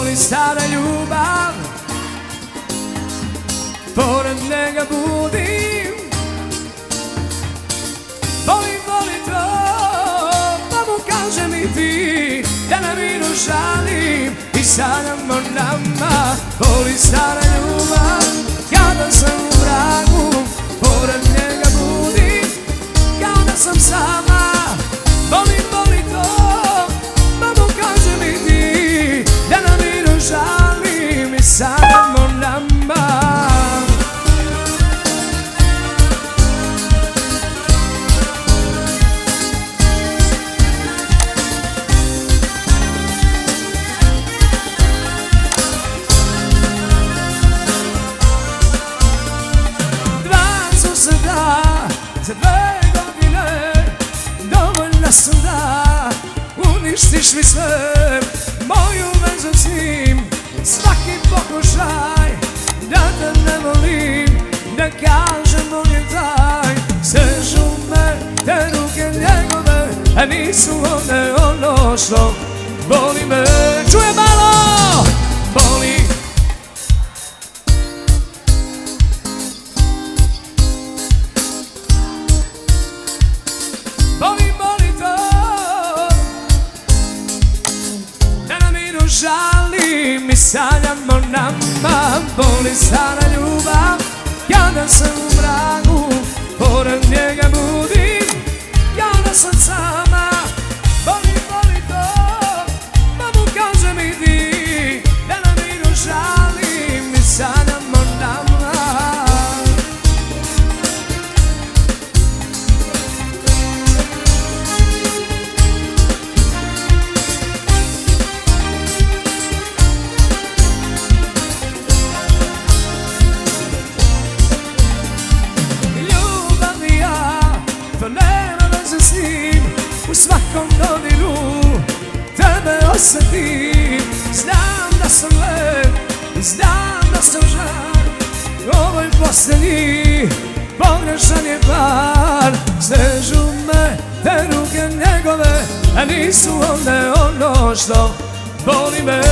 boli stara ljubav, pored njega budim. Voli to, pa mu kaže mi ti da na vinu žalim i sanjamo nama. Boli stara ljubav, kada sam u mraku, pored njega budim, kao da sam sama. Voli to, pa mu kaže mi ti da na vinu žalim i sanjamo nama. Za 2 godine dovoljna sam da uništiš mi sve, moju vezu s njim. Svaki pokušaj da te ne volim, da kažem on je taj. Sežu me te ruke njegove, a nisu one ono što boli me. Čuje malo, boli. Boli to, da na minu žalim i sanjamo nama. Boli stara ljubav, kada sam u mraku, pored njega budim, kao da sam sama. Boli to, pa mu kaže mi ti da na minu žalim i sanjamo nama. U svakom dodiru tebe osjetim. Znam da sam lep, znam da sam žar, ovo je posljednji, pogrešan je par. Stežu me te ruke njegove, a nisu one ono što boli me.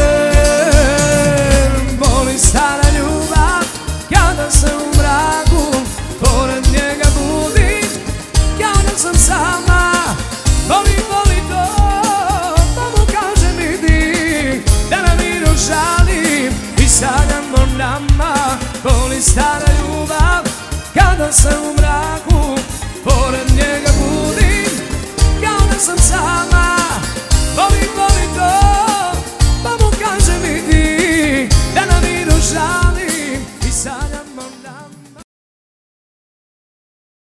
Boli stara ljubav, kada sam u mraku, pored njega budim, kao da sam sama. Boli to, pa mu kaže mi ti da na minu žalim i sanjamo nama. Boli stara ljubav, kada sam u mraku,